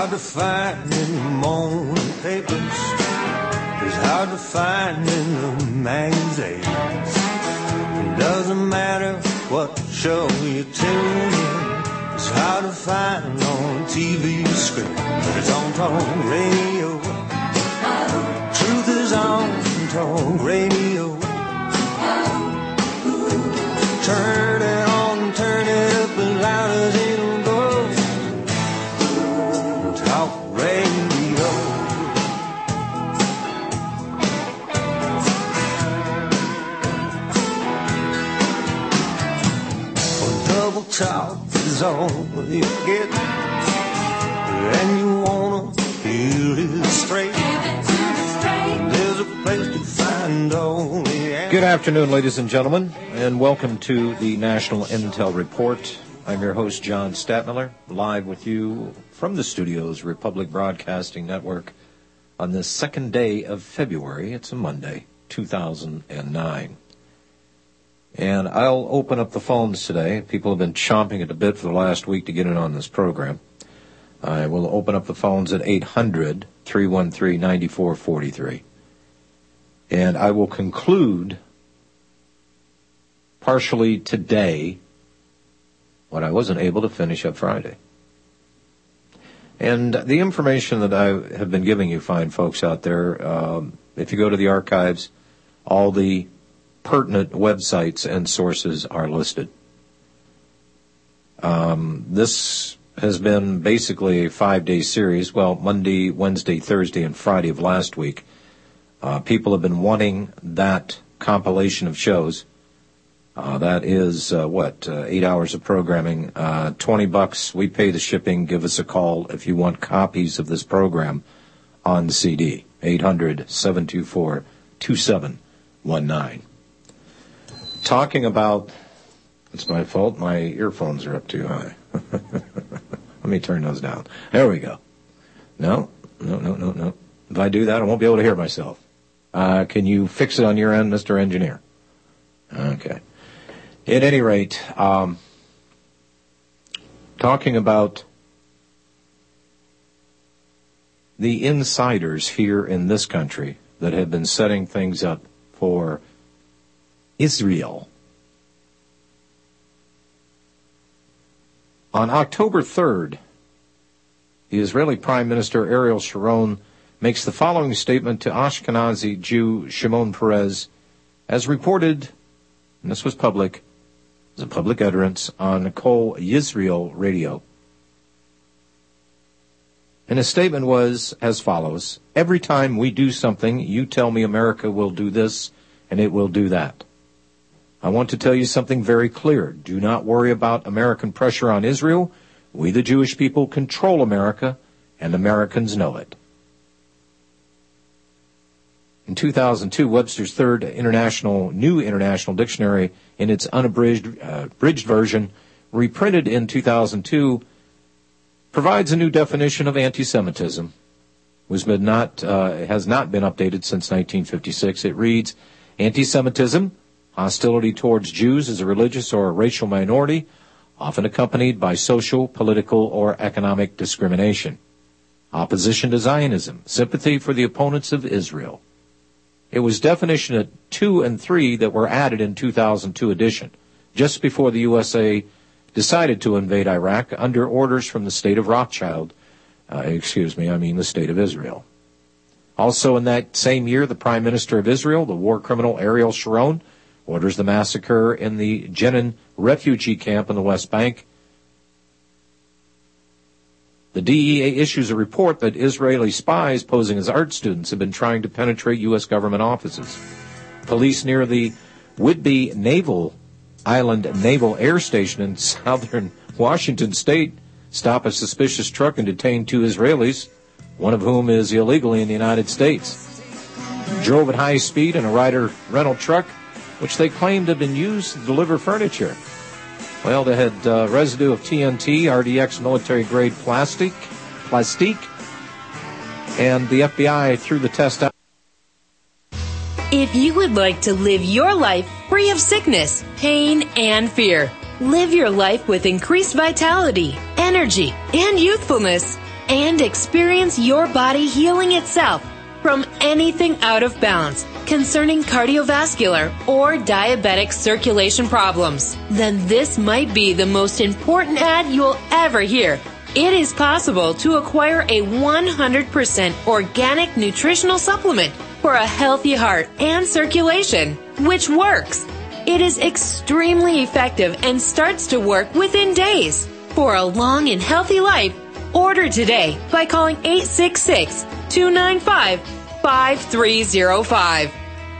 hard to find in the morning papers. It's hard to find in the magazines. It doesn't matter what show you tune in. It's hard to find on TV screen. But it's on talk radio. Truth is on talk radio. Turn it on, turn it up as loud as it'll go. Talk radio. Well, double talk is all you get, and you wanna hear it straight. There's a place to find all the answers. Good afternoon, ladies and gentlemen, and welcome to the National Intel Report. I'm your host, John Stadtmiller, live with you from the studios, Republic Broadcasting Network, on this second day of February. It's a Monday, 2009. And I'll open up the phones today. People have been chomping at the bit for the last week to get in on this program. I will open up the phones at 800-313-9443. And I will conclude partially today what I wasn't able to finish up Friday. And the information that I have been giving you, fine folks out there, if you go to the archives, all the pertinent websites and sources are listed. This has been basically a 5-day series. Well, Monday, Wednesday, Thursday, and Friday of last week. People have been wanting that compilation of shows. That is, 8 hours of programming, $20. We pay the shipping. Give us a call if you want copies of this program on the CD. 800-724-2719. Talking about, it's my fault, my earphones are up too high. Let me turn those down. There we go. No. If I do that, I won't be able to hear myself. Can you fix it on your end, Mr. Engineer? Okay. At any rate, talking about the insiders here in this country that have been setting things up for Israel. On October 3rd, the Israeli Prime Minister Ariel Sharon makes the following statement to Ashkenazi Jew Shimon Peres, as reported, and this was public, as a public utterance on Kol Yisrael radio. And his statement was as follows: every time we do something, you tell me America will do this and it will do that. I want to tell you something very clear. Do not worry about American pressure on Israel. We, the Jewish people, control America, and Americans know it. In 2002, Webster's Third New International Dictionary, in its unabridged abridged version, reprinted in 2002, provides a new definition of anti-Semitism, which has not been updated since 1956. It reads, anti-Semitism, hostility towards Jews as a religious or a racial minority, often accompanied by social, political, or economic discrimination. Opposition to Zionism, sympathy for the opponents of Israel. It was definition 2 and 3 that were added in 2002 edition, just before the USA decided to invade Iraq under orders from the state of Rothschild, the state of Israel. Also in that same year, the Prime Minister of Israel, the war criminal Ariel Sharon, orders the massacre in the Jenin refugee camp in the West Bank. The DEA issues a report that Israeli spies posing as art students have been trying to penetrate U.S. government offices. Police near the Whidbey Island Naval Air Station in southern Washington state stop a suspicious truck and detain 2 Israelis, one of whom is illegally in the United States. Drove at high speed in a Ryder rental truck, which they claimed had been used to deliver furniture. Well, they had residue of TNT, RDX military-grade plastic, and the FBI threw the test out. If you would like to live your life free of sickness, pain, and fear, live your life with increased vitality, energy, and youthfulness, and experience your body healing itself from anything out of balance concerning cardiovascular or diabetic circulation problems, then this might be the most important ad you'll ever hear. It is possible to acquire a 100% organic nutritional supplement for a healthy heart and circulation, which works. It is extremely effective and starts to work within days. For a long and healthy life, order today by calling 866-295-5305.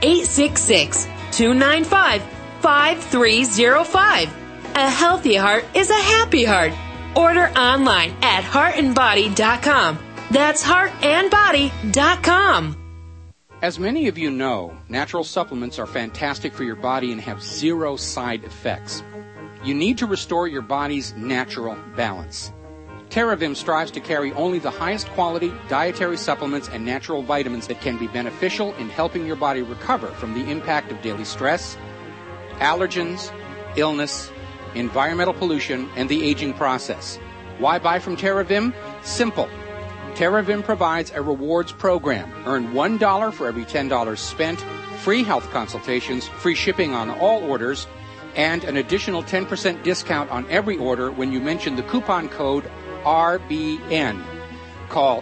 866-295-5305. A healthy heart is a happy heart. Order online at heartandbody.com. That's heartandbody.com. As many of you know, natural supplements are fantastic for your body and have zero side effects. You need to restore your body's natural balance. TerraVim strives to carry only the highest quality dietary supplements and natural vitamins that can be beneficial in helping your body recover from the impact of daily stress, allergens, illness, environmental pollution, and the aging process. Why buy from TerraVim? Simple. TerraVim provides a rewards program. Earn $1 for every $10 spent, free health consultations, free shipping on all orders, and an additional 10% discount on every order when you mention the coupon code RBN. Call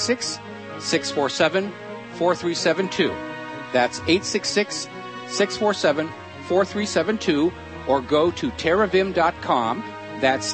866-647-4372. That's 866-647-4372, or go to terravim.com. That's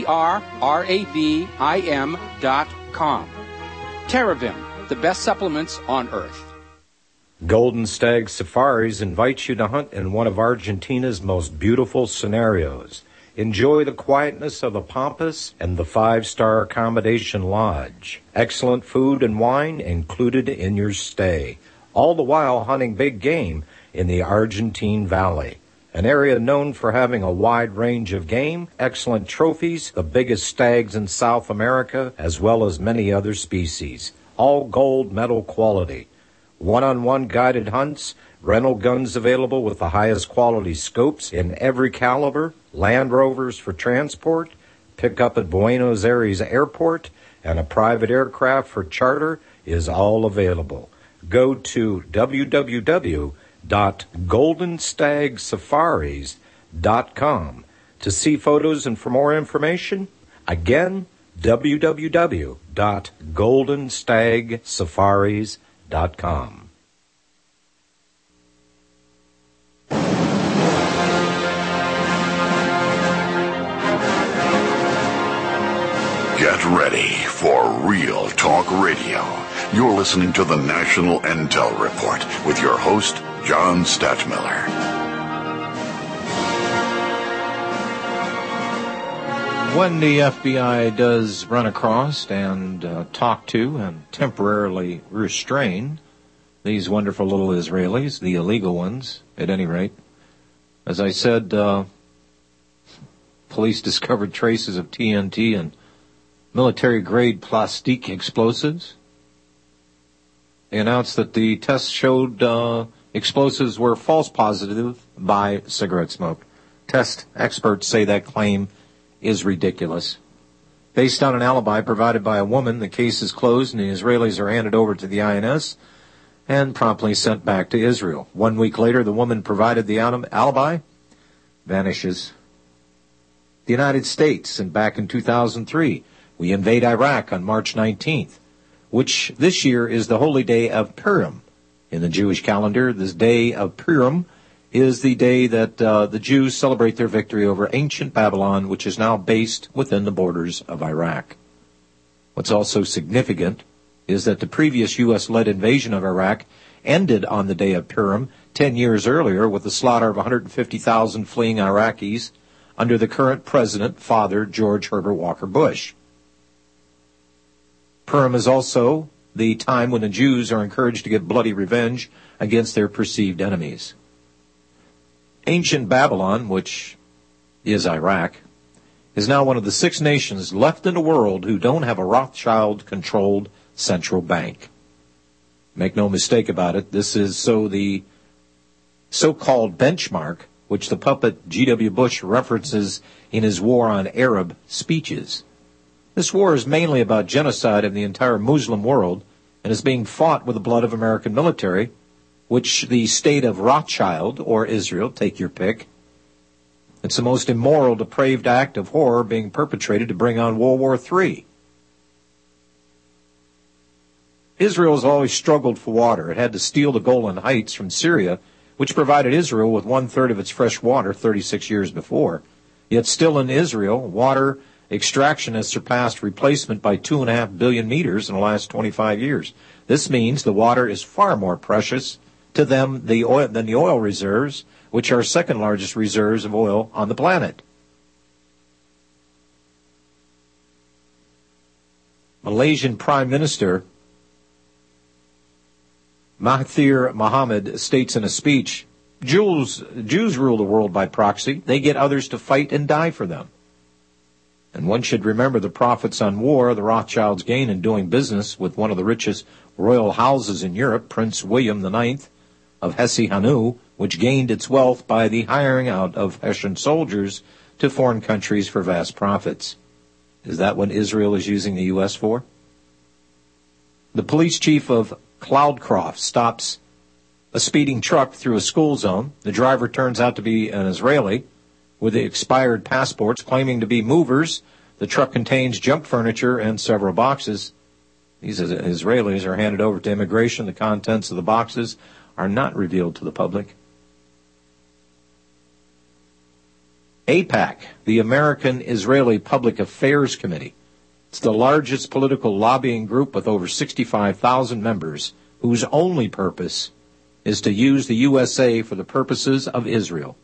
TerraVim.com. TerraVim, the best supplements on earth. Golden Stag Safaris invites you to hunt in one of Argentina's most beautiful scenarios. Enjoy the quietness of the Pampas and the 5-star accommodation lodge. Excellent food and wine included in your stay. All the while hunting big game in the Argentine Valley, an area known for having a wide range of game, excellent trophies, the biggest stags in South America, as well as many other species. All gold medal quality. One-on-one guided hunts, rental guns available with the highest quality scopes in every caliber, Land Rovers for transport, pick up at Buenos Aires Airport, and a private aircraft for charter is all available. Go to www.goldenstagsafaris.com to see photos and for more information. Again, www.goldenstagsafaris.com. Get ready for Real Talk Radio. You're listening to the National Intel Report with your host, John Stadtmiller. When the FBI does run across and talk to and temporarily restrain these wonderful little Israelis, the illegal ones, at any rate, as I said, police discovered traces of TNT and military-grade plastique explosives. They announced that the tests showed explosives were false positive by cigarette smoke. Test experts say that claim is ridiculous. Based on an alibi provided by a woman, the case is closed and the Israelis are handed over to the INS and promptly sent back to Israel. 1 week later, the woman provided the alibi vanishes. The United States, and back in 2003, we invade Iraq on March 19th, which this year is the holy day of Purim. In the Jewish calendar, this day of Purim is the day that the Jews celebrate their victory over ancient Babylon, which is now based within the borders of Iraq. What's also significant is that the previous U.S.-led invasion of Iraq ended on the day of Purim 10 years earlier with the slaughter of 150,000 fleeing Iraqis under the current president, Father George Herbert Walker Bush. Purim is also the time when the Jews are encouraged to get bloody revenge against their perceived enemies. Ancient Babylon, which is Iraq, is now one of the 6 nations left in the world who don't have a Rothschild-controlled central bank. Make no mistake about it, this is the so-called benchmark which the puppet G.W. Bush references in his war on Arab speeches. This war is mainly about genocide of the entire Muslim world and is being fought with the blood of American military, which the state of Rothschild, or Israel, take your pick. It's the most immoral, depraved act of horror being perpetrated to bring on World War III. Israel has always struggled for water. It had to steal the Golan Heights from Syria, which provided Israel with 1/3 of its fresh water 36 years before. Yet still in Israel, water extraction has surpassed replacement by 2.5 billion meters in the last 25 years. This means the water is far more precious to them than the oil reserves, which are second largest reserves of oil on the planet. Malaysian Prime Minister Mahathir Mohamad states in a speech, Jews rule the world by proxy. They get others to fight and die for them. And one should remember the profits on war the Rothschilds gain in doing business with one of the richest royal houses in Europe, Prince William IX of Hesse-Hanau, which gained its wealth by the hiring out of Hessian soldiers to foreign countries for vast profits. Is that what Israel is using the U.S. for? The police chief of Cloudcroft stops a speeding truck through a school zone. The driver turns out to be an Israeli with expired passports claiming to be movers. The truck contains junk furniture and several boxes. These Israelis are handed over to immigration. The contents of the boxes are not revealed to the public. AIPAC, the American Israeli Public Affairs Committee. It's the largest political lobbying group with over 65,000 members, whose only purpose is to use the USA for the purposes of Israel.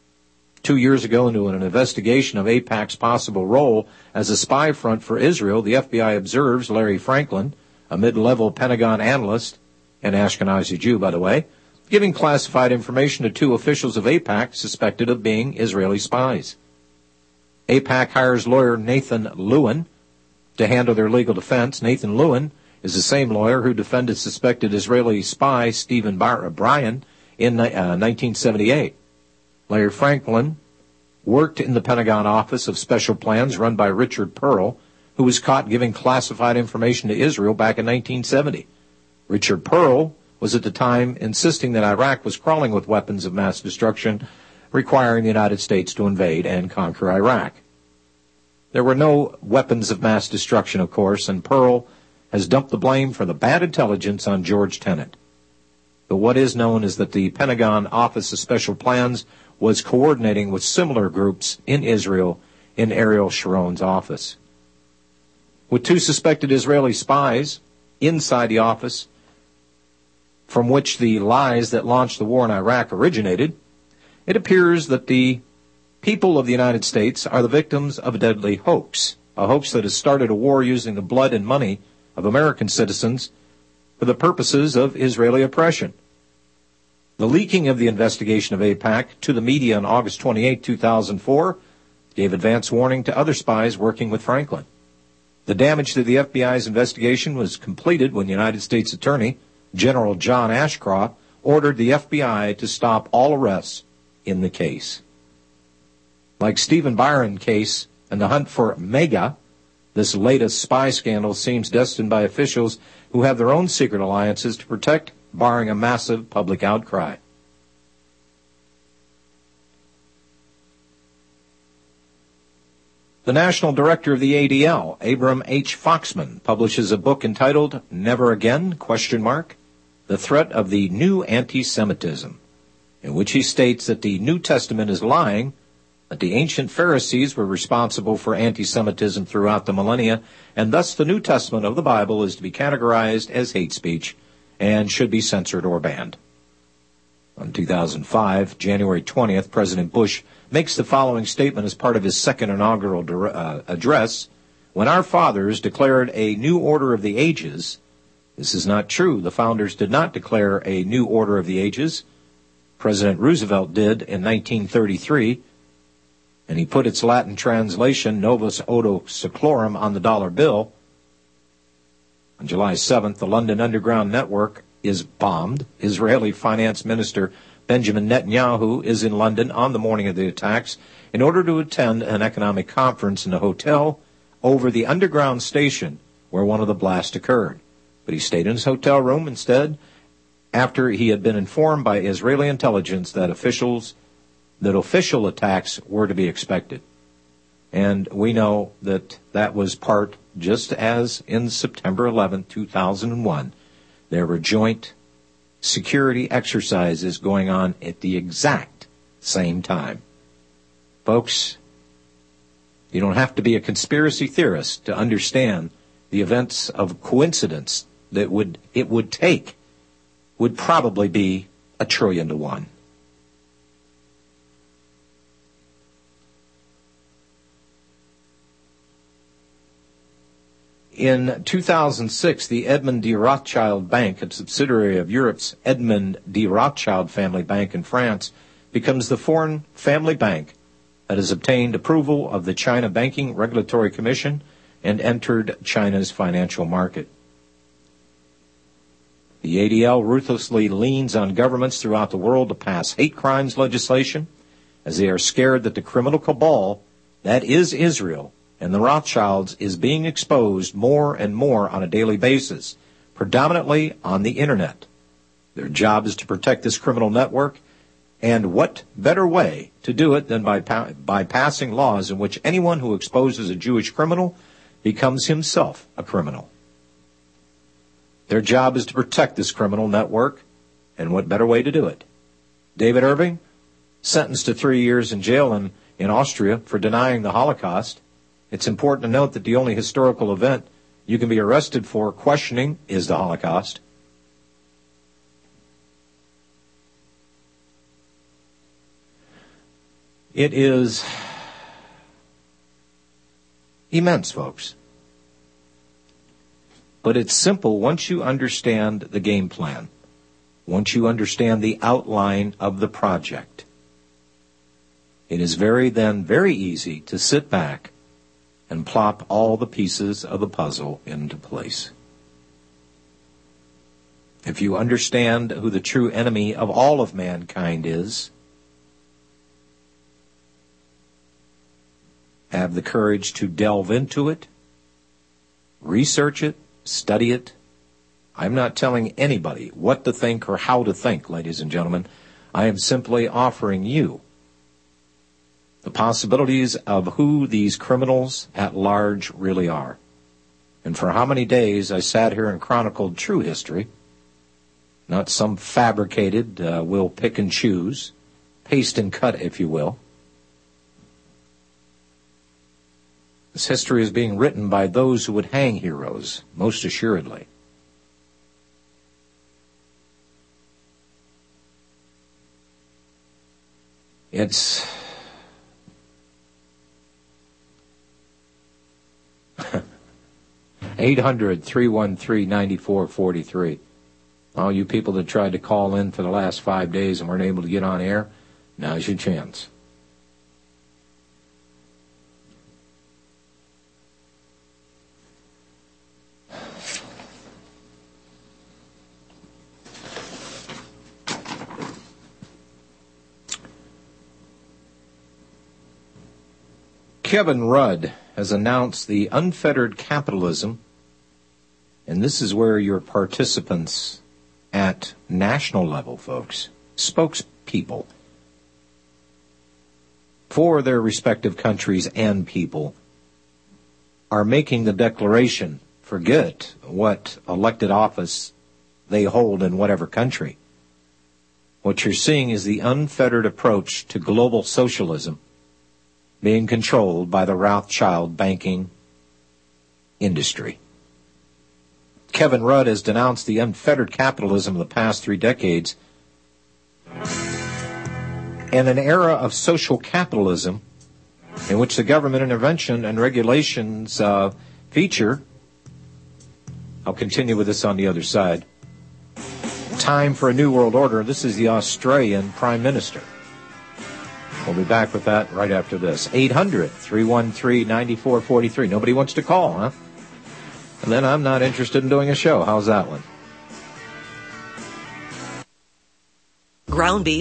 2 years ago, into an investigation of AIPAC's possible role as a spy front for Israel, the FBI observes Larry Franklin, a mid-level Pentagon analyst, an Ashkenazi Jew, by the way, giving classified information to 2 officials of AIPAC suspected of being Israeli spies. AIPAC hires lawyer Nathan Lewin to handle their legal defense. Nathan Lewin is the same lawyer who defended suspected Israeli spy Stephen Bryan in 1978. Larry Franklin worked in the Pentagon Office of Special Plans run by Richard Pearl, who was caught giving classified information to Israel back in 1970. Richard Pearl was at the time insisting that Iraq was crawling with weapons of mass destruction, requiring the United States to invade and conquer Iraq. There were no weapons of mass destruction, of course, and Pearl has dumped the blame for the bad intelligence on George Tenet. But what is known is that the Pentagon Office of Special Plans was coordinating with similar groups in Israel in Ariel Sharon's office. With 2 suspected Israeli spies inside the office from which the lies that launched the war in Iraq originated, it appears that the people of the United States are the victims of a deadly hoax, a hoax that has started a war using the blood and money of American citizens for the purposes of Israeli oppression. The leaking of the investigation of AIPAC to the media on August 28, 2004, gave advance warning to other spies working with Franklin. The damage to the FBI's investigation was completed when United States Attorney General John Ashcroft ordered the FBI to stop all arrests in the case. Like Stephen Byron case and the hunt for Mega, this latest spy scandal seems destined by officials who have their own secret alliances to protect, barring a massive public outcry. The national director of the ADL, Abram H. Foxman, publishes a book entitled Never Again, ? The Threat of the New Anti-Semitism, in which he states that the New Testament is lying, that the ancient Pharisees were responsible for anti-Semitism throughout the millennia, and thus the New Testament of the Bible is to be categorized as hate speech and should be censored or banned. On 2005, January 20th, President Bush makes the following statement as part of his second inaugural address. When our fathers declared a new order of the ages, this is not true. The founders did not declare a new order of the ages. President Roosevelt did in 1933, and he put its Latin translation, Novus Ordo Seclorum, on the dollar bill. On July 7th, the London Underground Network is bombed. Israeli Finance Minister Benjamin Netanyahu is in London on the morning of the attacks in order to attend an economic conference in a hotel over the underground station where one of the blasts occurred. But he stayed in his hotel room instead after he had been informed by Israeli intelligence that official attacks were to be expected. And we know that that was part, just as in September 11, 2001, there were joint security exercises going on at the exact same time. Folks, you don't have to be a conspiracy theorist to understand the events of coincidence that it would take would probably be 1 trillion to 1. In 2006, the Edmond de Rothschild Bank, a subsidiary of Europe's Edmond de Rothschild family bank in France, becomes the foreign family bank that has obtained approval of the China Banking Regulatory Commission and entered China's financial market. The ADL ruthlessly leans on governments throughout the world to pass hate crimes legislation, as they are scared that the criminal cabal, that is Israel, and the Rothschilds, is being exposed more and more on a daily basis, predominantly on the Internet. Their job is to protect this criminal network, and what better way to do it than by passing laws in which anyone who exposes a Jewish criminal becomes himself a criminal. Their job is to protect this criminal network, and what better way to do it? David Irving, sentenced to 3 years in jail in Austria for denying the Holocaust. It's important to note that the only historical event you can be arrested for questioning is the Holocaust. It is immense, folks. But it's simple once you understand the game plan, once you understand the outline of the project. It is very easy to sit back and plop all the pieces of the puzzle into place. If you understand who the true enemy of all of mankind is, have the courage to delve into it, research it, study it. I'm not telling anybody what to think or how to think, ladies and gentlemen. I am simply offering you the possibilities of who these criminals at large really are. And for how many days I sat here and chronicled true history, not some fabricated, we'll pick and choose, paste and cut, if you will. This history is being written by those who would hang heroes, most assuredly. It's 800-313-9443. All you people that tried to call in for the last 5 days and weren't able to get on air, now's your chance. Kevin Rudd has announced the unfettered capitalism, and this is where your participants at national level, folks, spokespeople for their respective countries and people, are making the declaration, forget what elected office they hold in whatever country. What you're seeing is the unfettered approach to global socialism being controlled by the Rothschild banking industry. Kevin Rudd has denounced the unfettered capitalism of the past 3 decades and an era of social capitalism in which the government intervention and regulations feature. I'll continue with this on the other side. Time for a new world order. This is the Australian Prime Minister. We'll be back with that right after this. 800-313-9443. Nobody wants to call, huh? And then I'm not interested in doing a show. How's that one? Ground beef,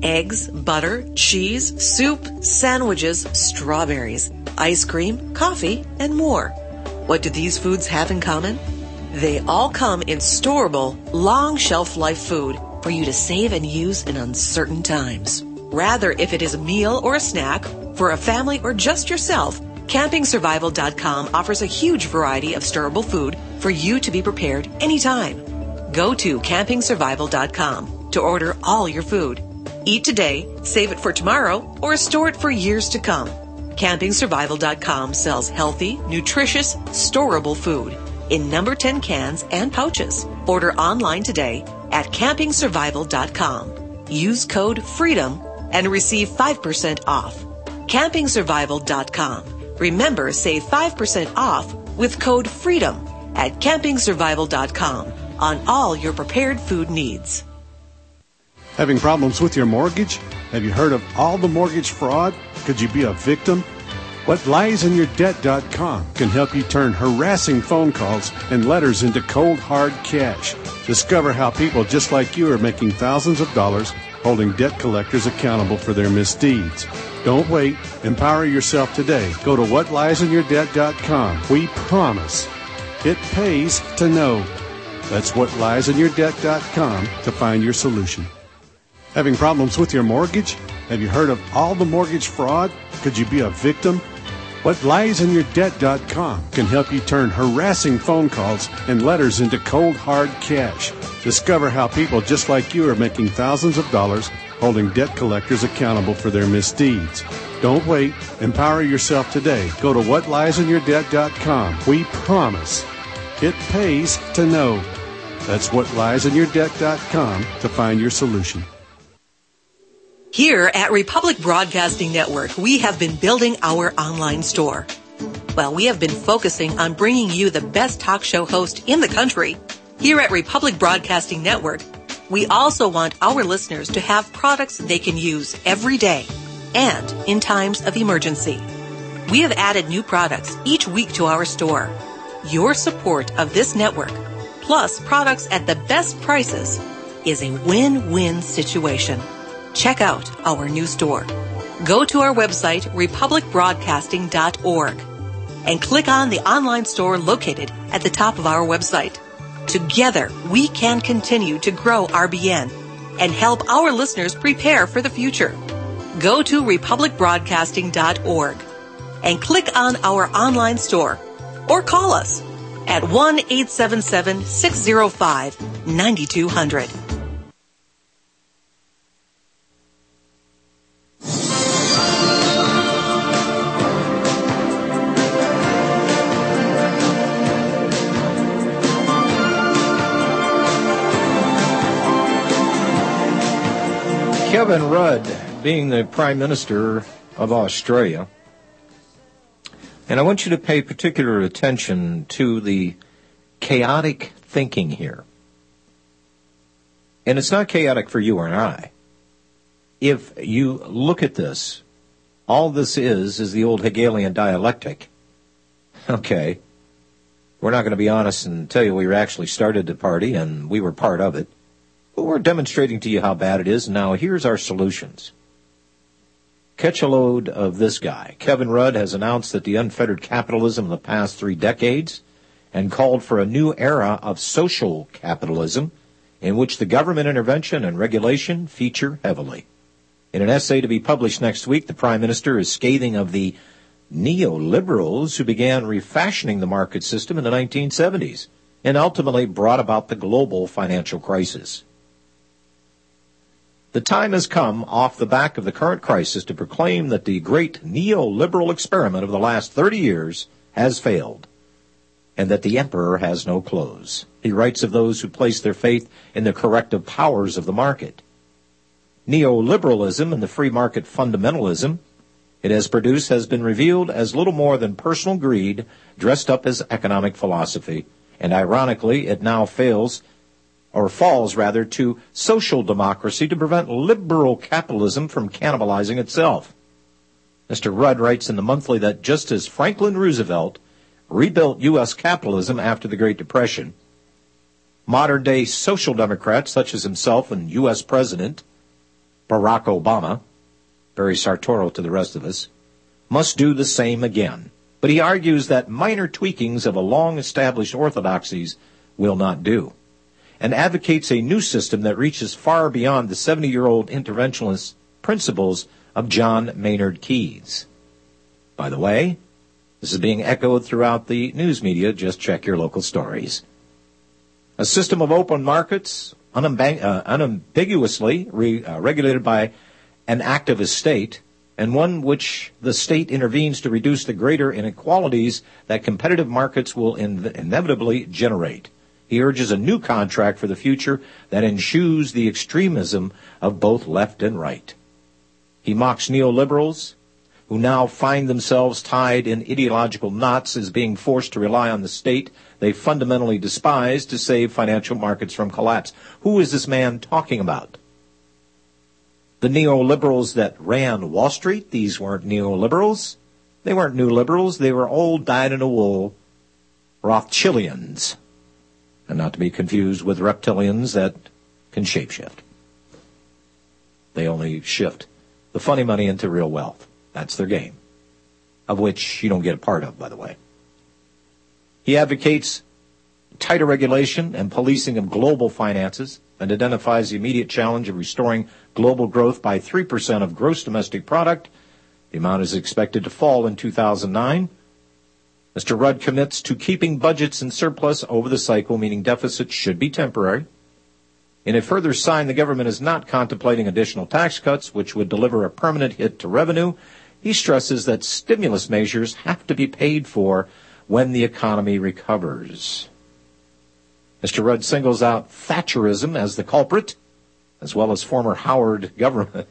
eggs, butter, cheese, soup, sandwiches, strawberries, ice cream, coffee, and more. What do these foods have in common? They all come in storable, long shelf life food for you to save and use in uncertain times. Rather, if it is a meal or a snack, for a family or just yourself, CampingSurvival.com offers a huge variety of storable food for you to be prepared anytime. Go to CampingSurvival.com to order all your food. Eat today, save it for tomorrow, or store it for years to come. CampingSurvival.com sells healthy, nutritious, storable food in number 10 cans and pouches. Order online today at CampingSurvival.com. Use code FREEDOM and receive 5% off. CampingSurvival.com. Remember, save 5% off with code FREEDOM at CampingSurvival.com on all your prepared food needs. Having problems with your mortgage? Have you heard of all the mortgage fraud? Could you be a victim? WhatLiesInYourDebt.com can help you turn harassing phone calls and letters into cold, hard cash. Discover how people just like you are making thousands of dollars holding debt collectors accountable for their misdeeds. Don't wait. Empower yourself today. Go to WhatLiesInYourDebt.com. We promise it pays to know. That's WhatLiesInYourDebt.com to find your solution. Having problems with your mortgage? Have you heard of all the mortgage fraud? Could you be a victim? WhatLiesInYourDebt.com can help you turn harassing phone calls and letters into cold, hard cash. Discover how people just like you are making thousands of dollars holding debt collectors accountable for their misdeeds. Don't wait. Empower yourself today. Go to WhatLiesInYourDebt.com. We promise it pays to know. That's WhatLiesInYourDebt.com to find your solution. Here at Republic Broadcasting Network, we have been building our online store. Well, we have been focusing on bringing you the best talk show host in the country. Here at Republic Broadcasting Network, we also want our listeners to have products they can use every day and in times of emergency. We have added new products each week to our store. Your support of this network, plus products at the best prices, is a win-win situation. Check out our new store. Go to our website, republicbroadcasting.org, and click on the online store located at the top of our website. Together, we can continue to grow RBN and help our listeners prepare for the future. Go to republicbroadcasting.org and click on our online store or call us at 1-877-605-9200. Kevin Rudd, being the Prime Minister of Australia, and I want you to pay particular attention to the chaotic thinking here. And it's not chaotic for you or I. If you look at this, all this is the old Hegelian dialectic. Okay, we're not going to be honest and tell you we actually started the party and we were part of it. But we're demonstrating to you how bad it is. Now, here's our solutions. Catch a load of this guy. Kevin Rudd has announced that the unfettered capitalism of the past 3 decades and called for a new era of social capitalism in which the government intervention and regulation feature heavily. In an essay to be published next week, the Prime Minister is scathing of the neoliberals who began refashioning the market system in the 1970s and ultimately brought about the global financial crisis. The time has come off the back of the current crisis to proclaim that the great neoliberal experiment of the last 30 years has failed and that the emperor has no clothes. He writes of those who place their faith in the corrective powers of the market. Neoliberalism and the free market fundamentalism it has produced has been revealed as little more than personal greed dressed up as economic philosophy, and ironically it now falls to social democracy to prevent liberal capitalism from cannibalizing itself. Mr. Rudd writes in the monthly that just as Franklin Roosevelt rebuilt U.S. capitalism after the Great Depression, modern-day social democrats such as himself and U.S. President Barack Obama, Barry Sartoro to the rest of us, must do the same again. But he argues that minor tweakings of a long-established orthodoxies will not do, and advocates a new system that reaches far beyond the 70-year-old interventionist principles of John Maynard Keynes. By the way, this is being echoed throughout the news media. Just check your local stories. A system of open markets, unambiguously regulated by an activist state, and one which the state intervenes to reduce the greater inequalities that competitive markets will inevitably generate. He urges a new contract for the future that eschews the extremism of both left and right. He mocks neoliberals, who now find themselves tied in ideological knots as being forced to rely on the state they fundamentally despise to save financial markets from collapse. Who is this man talking about? The neoliberals that ran Wall Street? These weren't neoliberals. They weren't new liberals. They were old, dyed-in-the-wool Rothschildians. And not to be confused with reptilians that can shapeshift. They only shift the funny money into real wealth. That's their game, of which you don't get a part of, by the way. He advocates tighter regulation and policing of global finances and identifies the immediate challenge of restoring global growth by 3% of gross domestic product. The amount is expected to fall in 2009. Mr. Rudd commits to keeping budgets in surplus over the cycle, meaning deficits should be temporary. In a further sign, the government is not contemplating additional tax cuts, which would deliver a permanent hit to revenue. He stresses that stimulus measures have to be paid for when the economy recovers. Mr. Rudd singles out Thatcherism as the culprit, as well as former Howard government.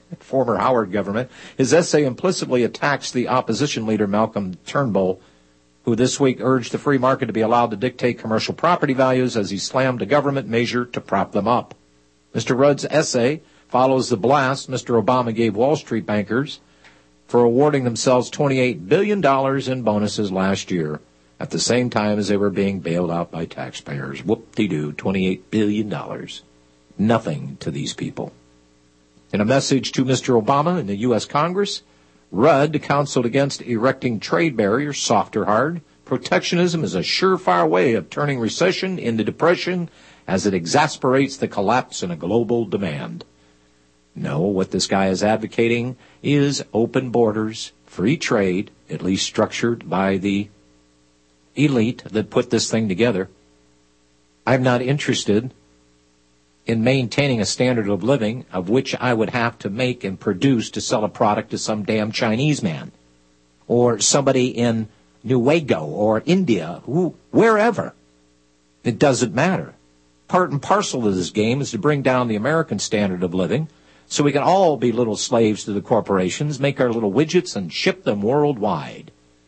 His essay implicitly attacks the opposition leader Malcolm Turnbull, who this week urged the free market to be allowed to dictate commercial property values as he slammed a government measure to prop them up. Mr. Rudd's essay follows the blast Mr. Obama gave Wall Street bankers for awarding themselves $28 billion in bonuses last year, at the same time as they were being bailed out by taxpayers. Whoop-de-doo, $28 billion. Nothing to these people. In a message to Mr. Obama in the U.S. Congress, Rudd counseled against erecting trade barriers, soft or hard. Protectionism is a surefire way of turning recession into depression as it exasperates the collapse in a global demand. No, what this guy is advocating is open borders, free trade, at least structured by the elite that put this thing together. I'm not interested in maintaining a standard of living of which I would have to make and produce to sell a product to some damn Chinese man or somebody in Newaygo or India, wherever. It doesn't matter. Part and parcel of this game is to bring down the American standard of living so we can all be little slaves to the corporations, make our little widgets, and ship them worldwide.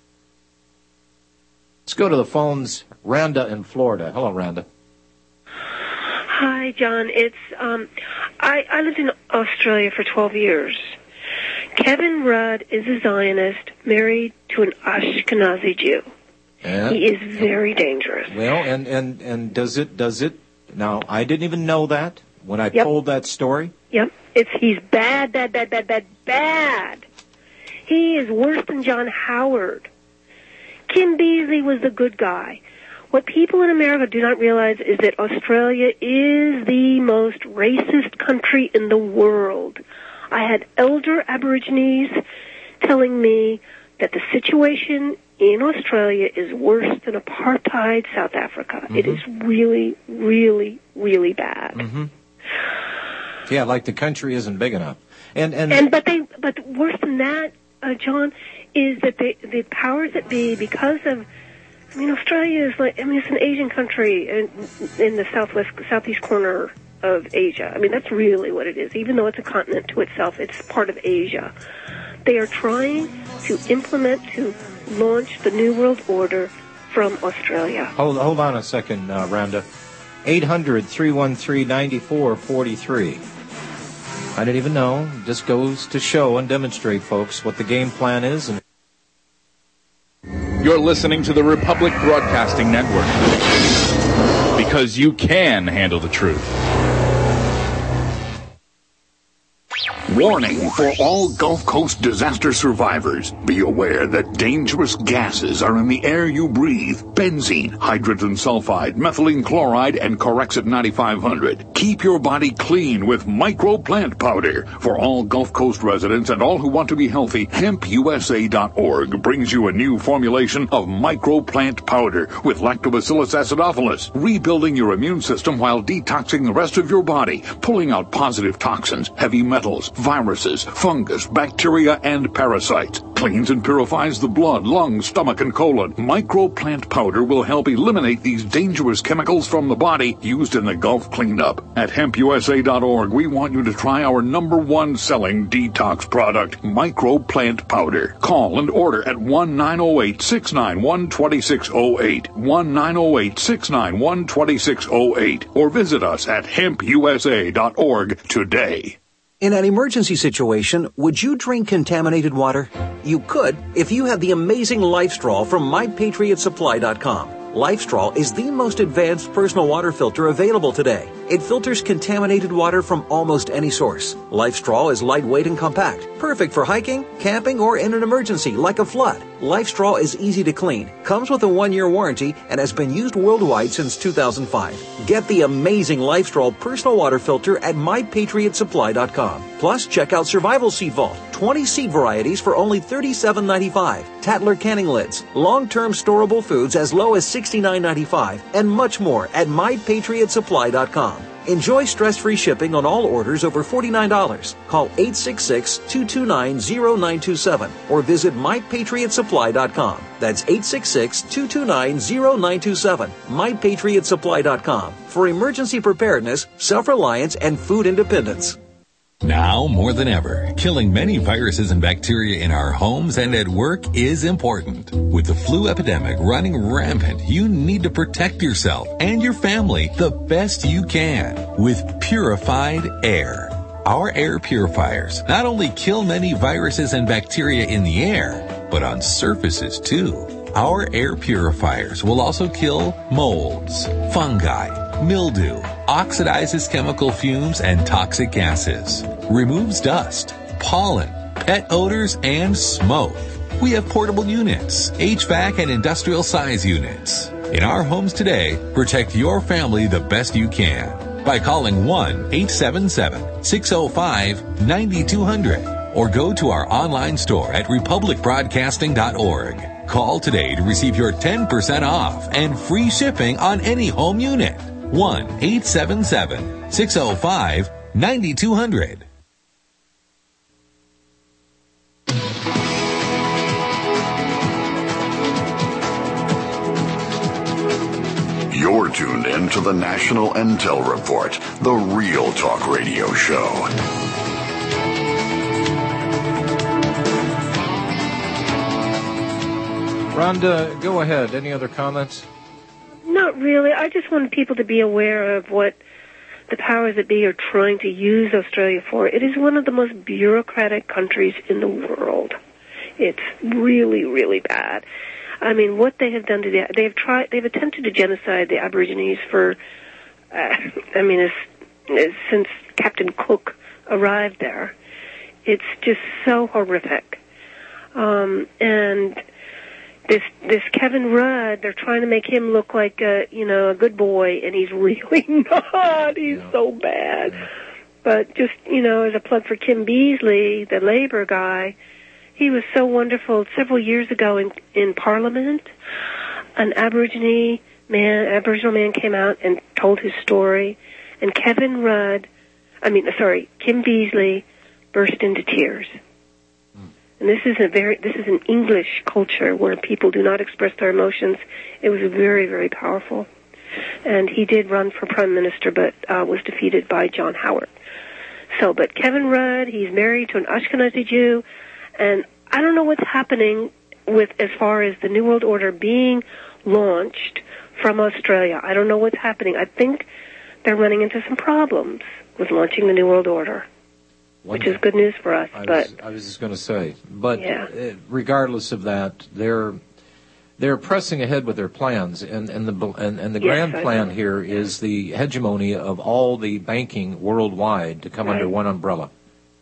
Let's go to the phones. Rhonda in Florida. Hello, Rhonda. Hi, John. It's I lived in Australia for 12 years. Kevin Rudd is a Zionist married to an Ashkenazi Jew. Yeah. He is very dangerous. Well, and does it? Now, I didn't even know that when I told that story. Yep. He's bad. He is worse than John Howard. Kim Beazley was the good guy. What people in America do not realize is that Australia is the most racist country in the world. I had elder Aborigines telling me that the situation in Australia is worse than apartheid South Africa. Mm-hmm. It is really, really, really bad. Mm-hmm. Yeah, like the country isn't big enough. But worse than that, John, is that the powers that be, because of, Australia is it's an Asian country in the southeast corner of Asia. That's really what it is. Even though it's a continent to itself, it's part of Asia. They are trying to launch the New World Order from Australia. Hold on a second, Rhonda. 800-313-9443. I didn't even know. Just goes to show and demonstrate, folks, what the game plan is. You're listening to the Republic Broadcasting Network, because you can handle the truth. Warning for all Gulf Coast disaster survivors. Be aware that dangerous gases are in the air you breathe. Benzene, hydrogen sulfide, methylene chloride, and Corexit 9500. Keep your body clean with Micro Plant Powder. For all Gulf Coast residents and all who want to be healthy, HempUSA.org brings you a new formulation of Micro Plant Powder with Lactobacillus acidophilus, rebuilding your immune system while detoxing the rest of your body, pulling out positive toxins, heavy metals, viruses, fungus, bacteria, and parasites. Cleans and purifies the blood, lungs, stomach, and colon. Micro Plant Powder will help eliminate these dangerous chemicals from the body used in the Gulf cleanup. At HempUSA.org, we want you to try our #1 selling detox product, Micro Plant Powder. Call and order at 1-908-691-2608, 1-908-691-2608, or visit us at HempUSA.org today. In an emergency situation, would you drink contaminated water? You could if you have the amazing LifeStraw from MyPatriotSupply.com. LifeStraw is the most advanced personal water filter available today. It filters contaminated water from almost any source. LifeStraw is lightweight and compact, perfect for hiking, camping, or in an emergency like a flood. LifeStraw is easy to clean, comes with a 1-year warranty, and has been used worldwide since 2005. Get the amazing LifeStraw personal water filter at MyPatriotSupply.com. Plus, check out Survival Seed Vault, 20 seed varieties for only $37.95, Tatler canning lids, long-term storable foods as low as $69.95, and much more at MyPatriotSupply.com. Enjoy stress-free shipping on all orders over $49. Call 866-229-0927 or visit MyPatriotSupply.com. That's 866-229-0927. MyPatriotSupply.com for emergency preparedness, self-reliance, and food independence. Now, more than ever, killing many viruses and bacteria in our homes and at work is important. With the flu epidemic running rampant, you need to protect yourself and your family the best you can with purified air. Our air purifiers not only kill many viruses and bacteria in the air, but on surfaces too. Our air purifiers will also kill molds, fungi, mildew, oxidizes chemical fumes and toxic gases, removes dust, pollen, pet odors, and smoke. We have portable units, HVAC and industrial size units. In our homes today, protect your family the best you can by calling 1-877-605-9200 or go to our online store at republicbroadcasting.org. Call today to receive your 10% off and free shipping on any home unit. 1-877-605-9200. You're tuned in to the National Intel Report, the Real Talk Radio Show. Rhonda, go ahead. Any other comments? Not really. I just wanted people to be aware of what the powers that be are trying to use Australia for. It is one of the most bureaucratic countries in the world. It's really, really bad. I mean, what they have done to they've attempted to genocide the Aborigines for, since Captain Cook arrived there. It's just so horrific. And this Kevin Rudd, they're trying to make him look like a good boy, and he's really not. He's so bad. But just, as a plug for Kim Beazley, the Labor guy, he was so wonderful. Several years ago in Parliament, an Aboriginal man came out and told his story, and Kim Beazley burst into tears. And this is an English culture where people do not express their emotions. It was very, very powerful. And he did run for Prime Minister, but was defeated by John Howard. But Kevin Rudd, he's married to an Ashkenazi Jew, and I don't know what's happening with as far as the New World Order being launched from Australia. I don't know what's happening. I think they're running into some problems with launching the New World Order. Which is good news for us. I was just going to say, but regardless of that, they're pressing ahead with their plans, and the grand plan here is the hegemony of all the banking worldwide to come under one umbrella.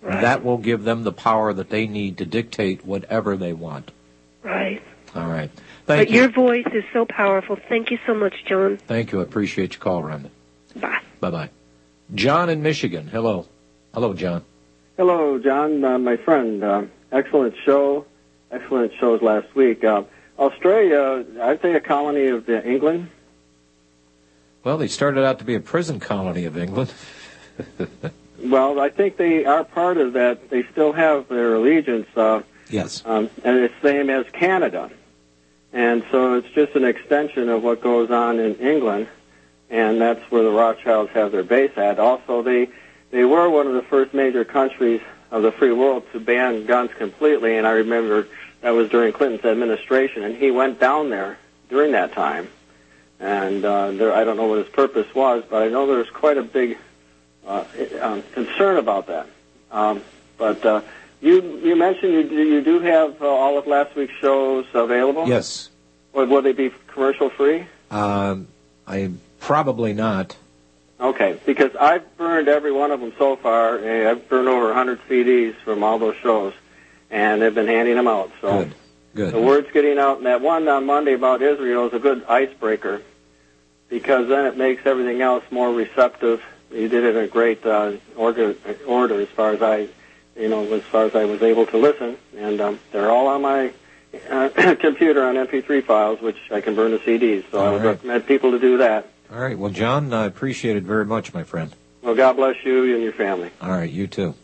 Right. That will give them the power that they need to dictate whatever they want. Right. All right. But your voice is so powerful. Thank you so much, John. Thank you. I appreciate your call, Rhonda. Bye. Bye-bye. John in Michigan. Hello. Hello, John. Hello, John, my friend. Excellent show. Excellent shows last week. Australia, aren't they a colony of England? Well, they started out to be a prison colony of England. Well, I think they are part of that. They still have their allegiance. Yes. And it's the same as Canada. And so it's just an extension of what goes on in England, and that's where the Rothschilds have their base at. Also, they were one of the first major countries of the free world to ban guns completely, and I remember that was during Clinton's administration, and he went down there during that time. And I don't know what his purpose was, but I know there's quite a big concern about that. But you mentioned you do have all of last week's shows available? Yes. Will they be commercial free? I probably not. Okay, because I've burned every one of them so far. I've burned over 100 CDs from all those shows, and they've been handing them out. So Good. The word's getting out, and that one on Monday about Israel is a good icebreaker, because then it makes everything else more receptive. You did it in a great order as far as I was able to listen, and they're all on my computer on MP3 files, which I can burn to CDs. So I would recommend people to do that. All right. Well, John, I appreciate it very much, my friend. Well, God bless you and your family. All right. You too.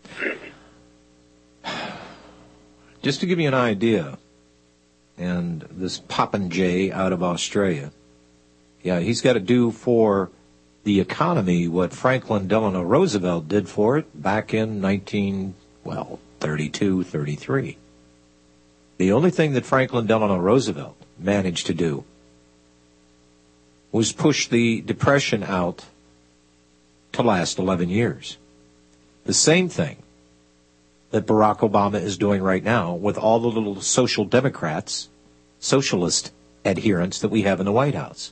Just to give you an idea, and this Popinjay out of Australia, yeah, he's got to do for the economy what Franklin Delano Roosevelt did for it back in 32, 33. The only thing that Franklin Delano Roosevelt managed to do was push the Depression out to last 11 years. The same thing that Barack Obama is doing right now with all the little social democrats, socialist adherents that we have in the White House.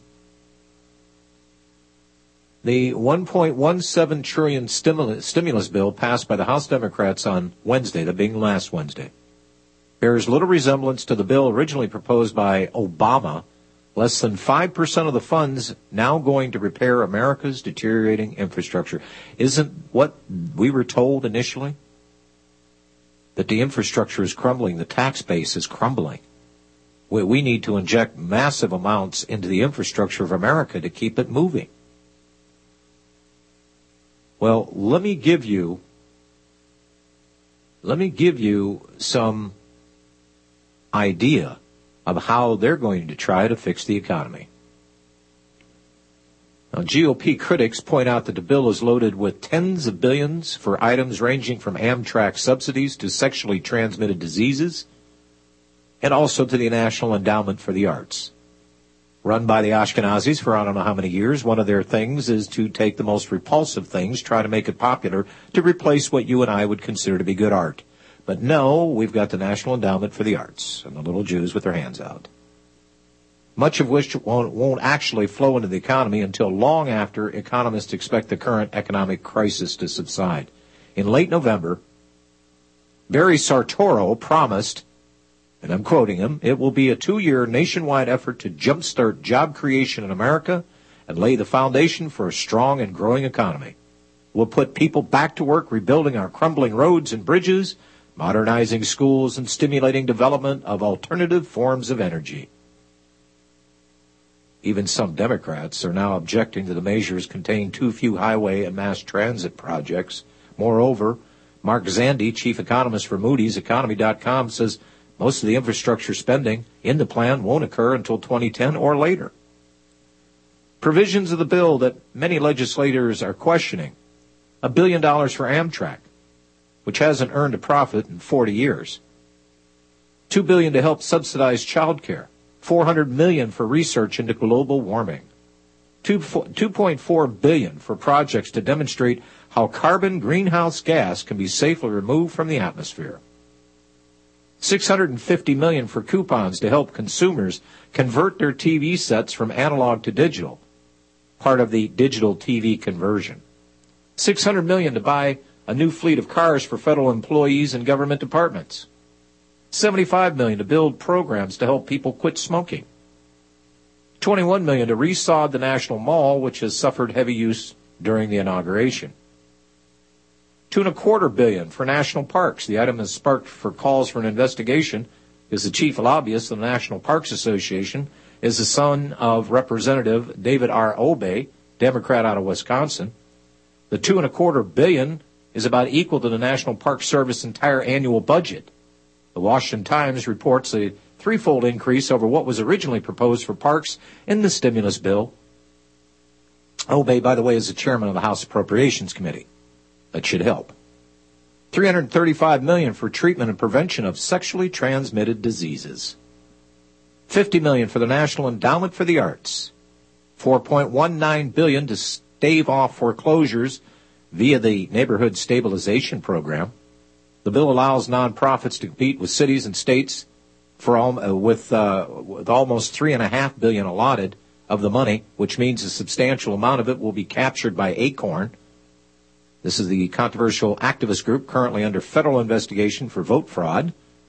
The $1.17 trillion stimulus bill passed by the House Democrats on Wednesday, that being last Wednesday, bears little resemblance to the bill originally proposed by Obama. Less than 5% of the funds now going to repair America's deteriorating infrastructure. Isn't what we were told initially? That the infrastructure is crumbling, the tax base is crumbling. We need to inject massive amounts into the infrastructure of America to keep it moving. Well, let me give you some idea of how they're going to try to fix the economy. Now, GOP critics point out that the bill is loaded with tens of billions for items ranging from Amtrak subsidies to sexually transmitted diseases, and also to the National Endowment for the Arts. Run by the Ashkenazis for I don't know how many years, one of their things is to take the most repulsive things, try to make it popular, to replace what you and I would consider to be good art. But no, we've got the National Endowment for the Arts, and the little Jews with their hands out. Much of which won't actually flow into the economy until long after economists expect the current economic crisis to subside. In late November, Barry Sartoro promised, and I'm quoting him, it will be a 2-year nationwide effort to jumpstart job creation in America and lay the foundation for a strong and growing economy. We'll put people back to work rebuilding our crumbling roads and bridges, modernizing schools, and stimulating development of alternative forms of energy. Even some Democrats are now objecting to the measures contain too few highway and mass transit projects. Moreover, Mark Zandi, chief economist for Moody's Economy.com, says most of the infrastructure spending in the plan won't occur until 2010 or later. Provisions of the bill that many legislators are questioning: $1 billion for Amtrak, which hasn't earned a profit in 40 years. $2 billion to help subsidize child care. $400 million for research into global warming. $2.4 billion for projects to demonstrate how carbon greenhouse gas can be safely removed from the atmosphere. $650 million for coupons to help consumers convert their TV sets from analog to digital, part of the digital TV conversion. $600 million to buy a new fleet of cars for federal employees and government departments. $75 million to build programs to help people quit smoking. $21 million to resod the National Mall, which has suffered heavy use during the inauguration. $2.25 billion for national parks. The item has sparked for calls for an investigation because the chief lobbyist of the National Parks Association is the son of Representative David R. Obey, Democrat out of Wisconsin. The $2.25 billion is about equal to the National Park Service entire annual budget. The Washington Times reports a threefold increase over what was originally proposed for parks in the stimulus bill. Obey, by the way, is the chairman of the House Appropriations Committee. That should help. $335 million for treatment and prevention of sexually transmitted diseases. $50 million for the National Endowment for the Arts. $4.19 billion to stave off foreclosures via the Neighborhood Stabilization Program. The bill allows nonprofits to compete with cities and states with almost $3.5 billion allotted of the money, which means a substantial amount of it will be captured by Acorn. This is the controversial activist group currently under federal investigation for vote fraud.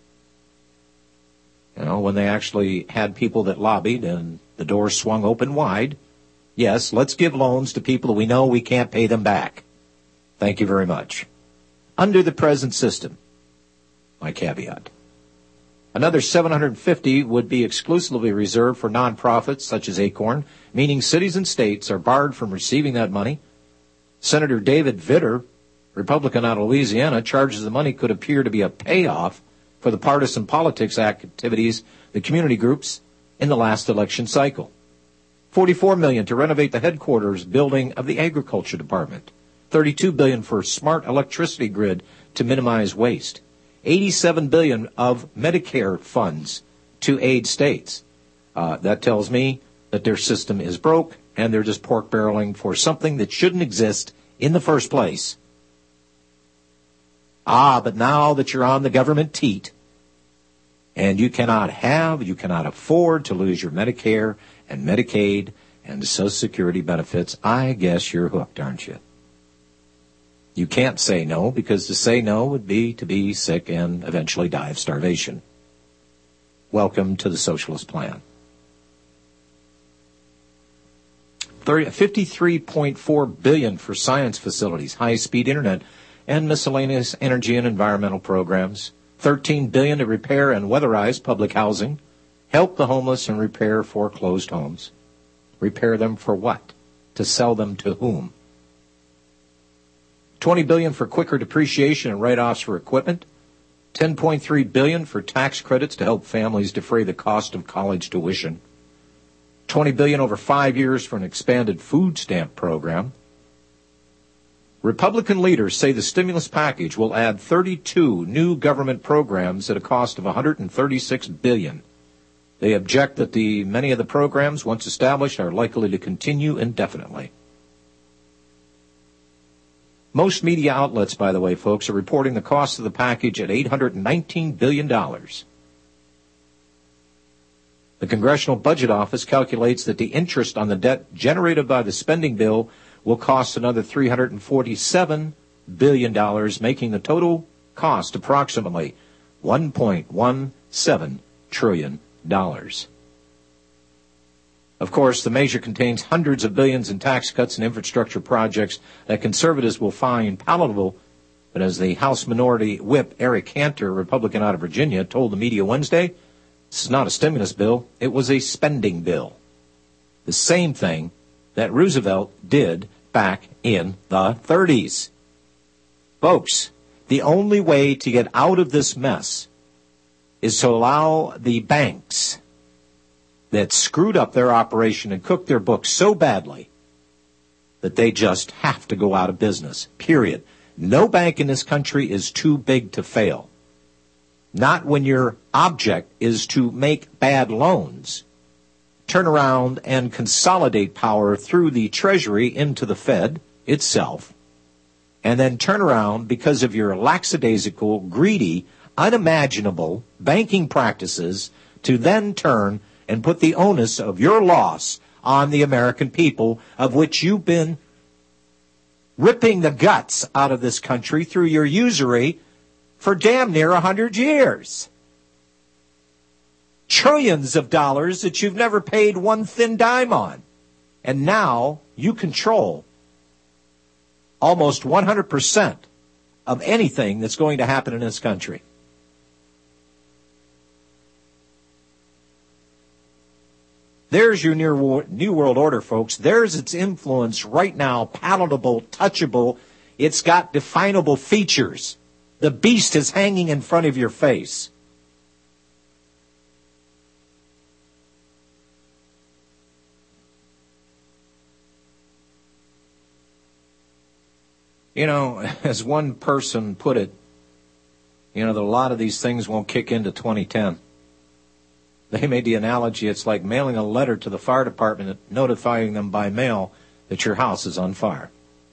You know, when they actually had people that lobbied and the doors swung open wide. Yes, let's give loans to people that we know we can't pay them back. Thank you very much. Under the present system, my caveat. Another $750 would be exclusively reserved for nonprofits such as Acorn, meaning cities and states are barred from receiving that money. Senator David Vitter, Republican out of Louisiana, charges the money could appear to be a payoff for the partisan politics activities the community groups in the last election cycle. $44 million to renovate the headquarters building of the Agriculture Department. $32 billion for smart electricity grid to minimize waste. $87 billion of Medicare funds to aid states. That tells me that their system is broke and they're just pork barreling for something that shouldn't exist in the first place. But now that you're on the government teat and you cannot afford to lose your Medicare and Medicaid and Social Security benefits, I guess you're hooked, aren't you? You can't say no, because to say no would be to be sick and eventually die of starvation. Welcome to the socialist plan. $53.4 billion for science facilities, high-speed internet, and miscellaneous energy and environmental programs. $13 billion to repair and weatherize public housing, help the homeless, and repair foreclosed homes. Repair them for what? To sell them to whom? $20 billion for quicker depreciation and write-offs for equipment. $10.3 billion for tax credits to help families defray the cost of college tuition. $20 billion over 5 years for an expanded food stamp program. Republican leaders say the stimulus package will add 32 new government programs at a cost of $136 billion. They object that many of the programs, once established, are likely to continue indefinitely. Most media outlets, by the way, folks, are reporting the cost of the package at $819 billion. The Congressional Budget Office calculates that the interest on the debt generated by the spending bill will cost another $347 billion, making the total cost approximately $1.17 trillion. Of course, the measure contains hundreds of billions in tax cuts and infrastructure projects that conservatives will find palatable, but as the House Minority Whip Eric Cantor, Republican out of Virginia, told the media Wednesday, this is not a stimulus bill, it was a spending bill. The same thing that Roosevelt did back in the 30s. Folks, the only way to get out of this mess is to allow the banks that screwed up their operation and cooked their books so badly that they just have to go out of business, period. No bank in this country is too big to fail. Not when your object is to make bad loans, turn around and consolidate power through the Treasury into the Fed itself, and then turn around because of your lackadaisical, greedy, unimaginable banking practices to then turn and put the onus of your loss on the American people, of which you've been ripping the guts out of this country through your usury for damn near 100 years. Trillions of dollars that you've never paid one thin dime on. And now you control almost 100% of anything that's going to happen in this country. There's your New World Order, folks. There's its influence right now, palatable, touchable. It's got definable features. The beast is hanging in front of your face. You know, as one person put it, you know, that a lot of these things won't kick into 2010. They made the analogy, it's like mailing a letter to the fire department notifying them by mail that your house is on fire.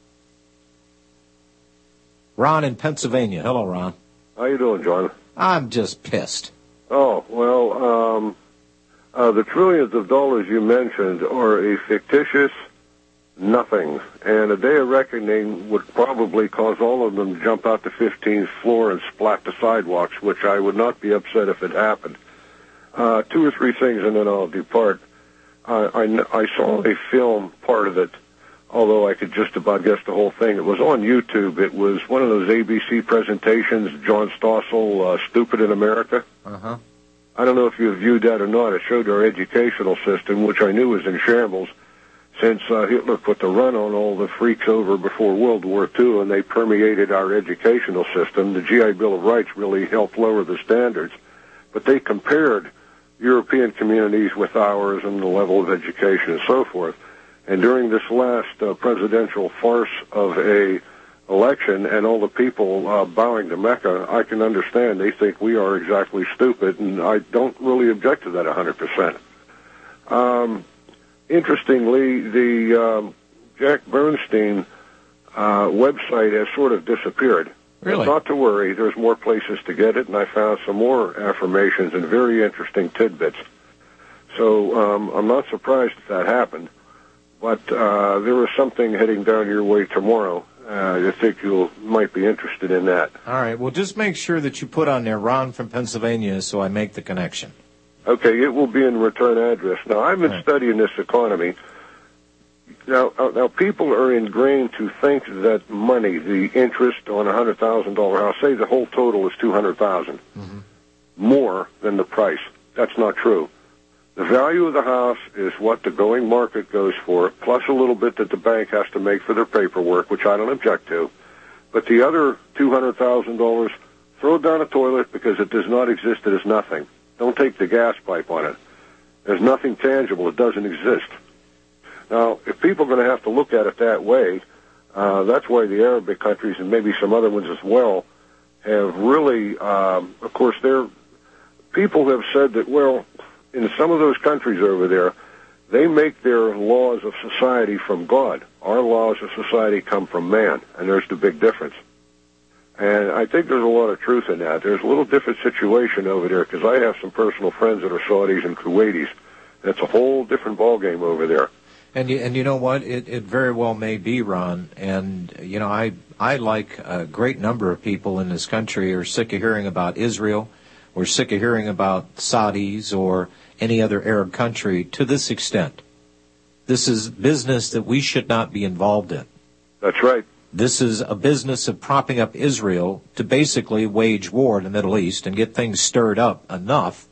Ron in Pennsylvania. Hello, Ron. How you doing, John? I'm just pissed. Oh, well, the trillions of dollars you mentioned are a fictitious nothing, and a day of reckoning would probably cause all of them to jump out the 15th floor and splat the sidewalks, which I would not be upset if it happened. Two or three things, and then I'll depart. I saw a film, part of it, although I could just about guess the whole thing. It was on YouTube. It was one of those ABC presentations, John Stossel, Stupid in America. Uh-huh. I don't know if you viewed that or not. It showed our educational system, which I knew was in shambles, since Hitler put the run on all the freaks over before World War II, and they permeated our educational system. The GI Bill of Rights really helped lower the standards, but they compared European communities with ours and the level of education and so forth. And during this last presidential farce of a election and all the people bowing to Mecca, I can understand they think we are exactly stupid, and I don't really object to that 100%. Interestingly, the Jack Bernstein website has sort of disappeared. Really? Not to worry, there's more places to get it, and I found some more affirmations and very interesting tidbits. So I'm not surprised that happened, but there is something heading down your way tomorrow. I think you might be interested in that. All right, well, just make sure that you put on there Ron from Pennsylvania so I make the connection. Okay, it will be in return address. Now, I've been studying this economy. Now, people are ingrained to think that money, the interest on a $100,000 house, say the whole total is $200,000, more than the price. That's not true. The value of the house is what the going market goes for, plus a little bit that the bank has to make for their paperwork, which I don't object to. But the other $200,000, throw it down a toilet because it does not exist. It is nothing. Don't take the gas pipe on it. There's nothing tangible. It doesn't exist. Now, if people are going to have to look at it that way, that's why the Arabic countries and maybe some other ones as well have really, of course, people have said that, well, in some of those countries over there, they make their laws of society from God. Our laws of society come from man, and there's the big difference. And I think there's a lot of truth in that. There's a little different situation over there, because I have some personal friends that are Saudis and Kuwaitis. It's a whole different ballgame over there. And you know what? It very well may be, Ron. And, you know, I like a great number of people in this country are sick of hearing about Israel. We're sick of hearing about Saudis or any other Arab country to this extent. This is business that we should not be involved in. That's right. This is a business of propping up Israel to basically wage war in the Middle East and get things stirred up enough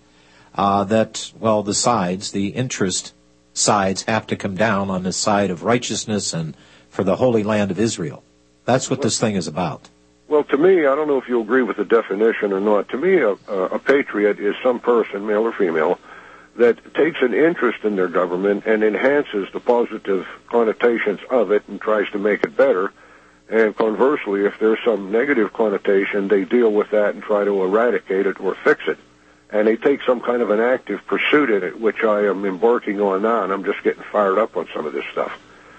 that, well, the interest sides have to come down on the side of righteousness and for the Holy Land of Israel. That's what this thing is about. Well, to me, I don't know if you'll agree with the definition or not. To me, a patriot is some person, male or female, that takes an interest in their government and enhances the positive connotations of it and tries to make it better. And conversely, if there's some negative connotation, they deal with that and try to eradicate it or fix it. And they take some kind of an active pursuit in it, which I am embarking on now, and I'm just getting fired up on some of this stuff.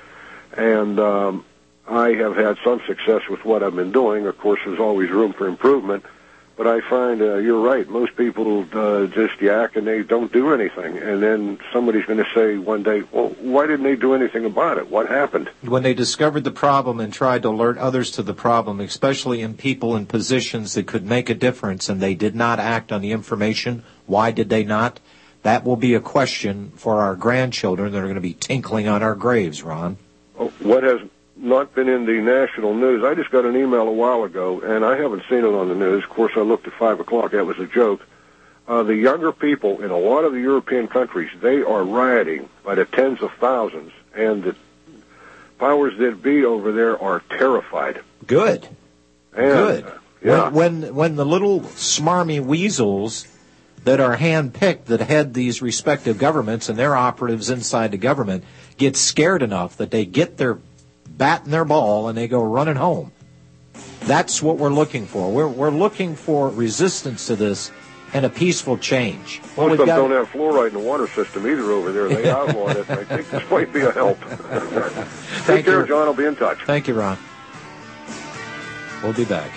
And I have had some success with what I've been doing. Of course, there's always room for improvement. But I find you're right. Most people just yak and they don't do anything. And then somebody's going to say one day, well, why didn't they do anything about it? What happened? When they discovered the problem and tried to alert others to the problem, especially in people in positions that could make a difference, and they did not act on the information, why did they not? That will be a question for our grandchildren that are going to be tinkling on our graves, Ron. What has not been in the national news. I just got an email a while ago, and I haven't seen it on the news. Of course, I looked at 5 o'clock. That was a joke. The younger people in a lot of the European countries, they are rioting by the tens of thousands, and the powers that be over there are terrified. Good. And, Good. Yeah. When the little smarmy weasels that are hand-picked that head these respective governments and their operatives inside the government get scared enough that they get their bat in their ball and they go running home. That's what we're looking for. We're looking for resistance to this and a peaceful change. Most of them don't have fluoride in the water system either over there. They outlawed it. I think this might be a help. Take care, John. I'll be in touch. Thank you, Ron. We'll be back.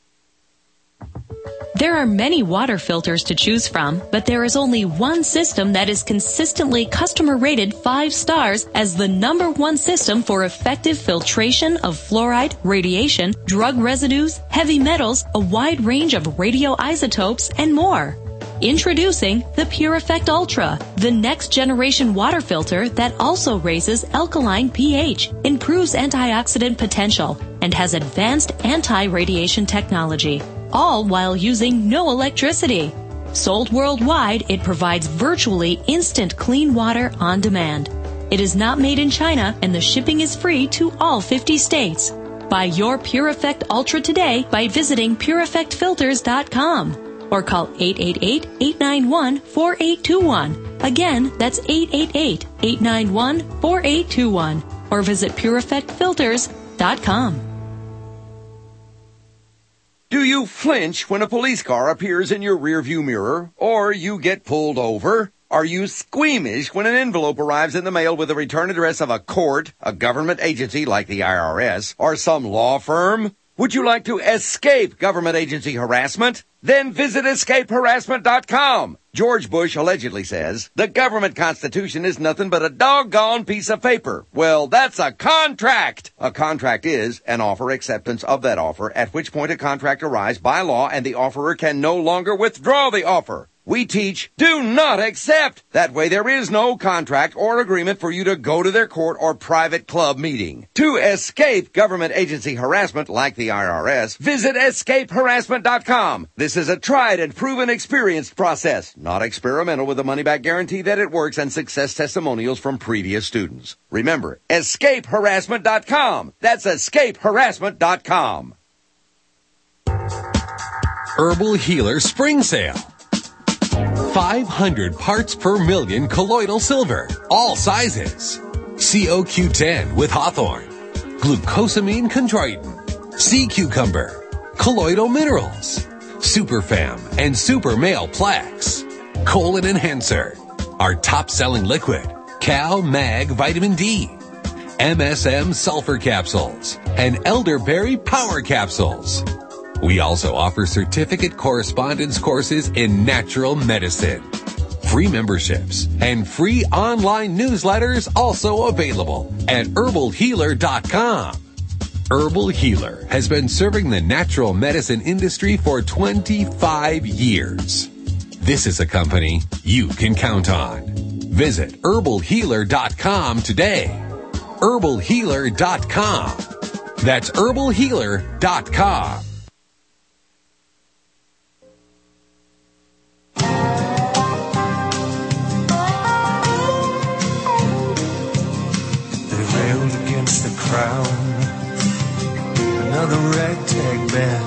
There are many water filters to choose from, but there is only one system that is consistently customer rated 5 stars as the #1 system for effective filtration of fluoride, radiation, drug residues, heavy metals, a wide range of radioisotopes, and more. Introducing the Pure Effect Ultra, the next generation water filter that also raises alkaline pH, improves antioxidant potential, and has advanced anti-radiation technology, all while using no electricity. Sold worldwide, it provides virtually instant clean water on demand. It is not made in China, and the shipping is free to all 50 states. Buy your Pure Effect Ultra today by visiting PureEffectFilters.com. or call 888-891-4821. Again, that's 888-891-4821. Or visit PureEffectFilters.com. Do you flinch when a police car appears in your rearview mirror, or you get pulled over? Are you squeamish when an envelope arrives in the mail with the return address of a court, a government agency like the IRS, or some law firm? Would you like to escape government agency harassment? Then visit escapeharassment.com. George Bush allegedly says, the government constitution is nothing but a doggone piece of paper. Well, that's a contract. A contract is an offer acceptance of that offer, at which point a contract arrives by law and the offerer can no longer withdraw the offer. We teach, do not accept. That way there is no contract or agreement for you to go to their court or private club meeting. To escape government agency harassment like the IRS, visit escapeharassment.com. This is a tried and proven experienced process, not experimental, with a money-back guarantee that it works and success testimonials from previous students. Remember, escapeharassment.com. That's escapeharassment.com. Herbal Healer Spring Sale. 500 parts per million colloidal silver, all sizes. COQ10 with hawthorn, glucosamine chondroitin, sea cucumber, colloidal minerals, superfam and super male plaques, colon enhancer, our top-selling liquid, Cal Mag Vitamin D, MSM sulfur capsules, and elderberry power capsules. We also offer certificate correspondence courses in natural medicine. Free memberships and free online newsletters also available at herbalhealer.com. Herbal Healer has been serving the natural medicine industry for 25 years. This is a company you can count on. Visit herbalhealer.com today. herbalhealer.com. That's herbalhealer.com. The crown, another ragtag band.